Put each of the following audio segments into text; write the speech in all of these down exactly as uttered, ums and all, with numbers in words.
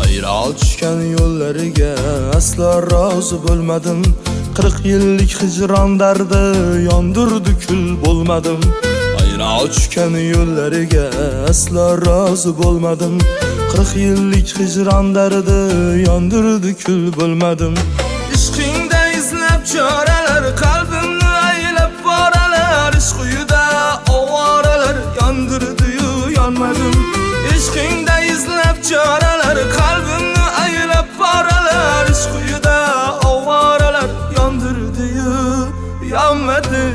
Ayra ochgan yo'llariga aslo rozi bo'lmadim. qirq yillik hijron dardi yondirdi kul bo'lmadim. Ayra ochgan yo'llariga aslo rozi bo'lmadim. qirq yillik hijron dardi yondirdi kul bo'lmadim. Ishqingda izlab choralar, qalbimni aylab boralar, ishq uyida ovoralar yondirdi-yu yonmadim. Ishqingda izlab choralar, qalbimni aylab boralar, ishq uyida ovoralar yondirdi-yu yonmadim.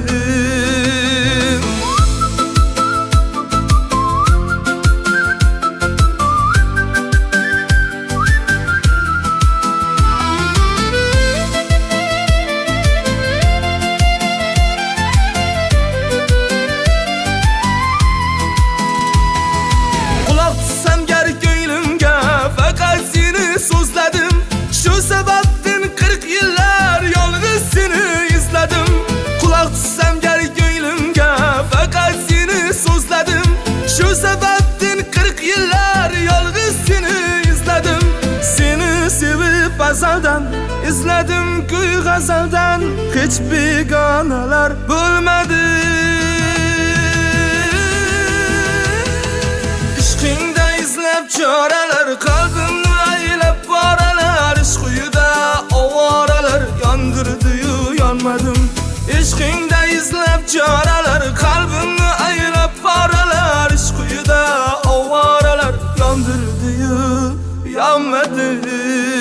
So'zladim, shu sababdan qirq yillar yolg'iz seni izladim. Quloq tutsam gar ko'nglimga, faqat seni so'zladim. Shu sababdan qirq yillar yolg'iz seni izladim. Seni sevib azaldan izladim kuy g'azaldan, hech begonalar bo'lmadi. Ishqingda izlab choralar, qalbimni aylab boralar, ishq uyida ovoralar yondirdi-yu yonmadim. Ishqingda izlab choralar, qalbimni aylab boralar, ishq uyida ovoralar yondirdi-yu yonmadim.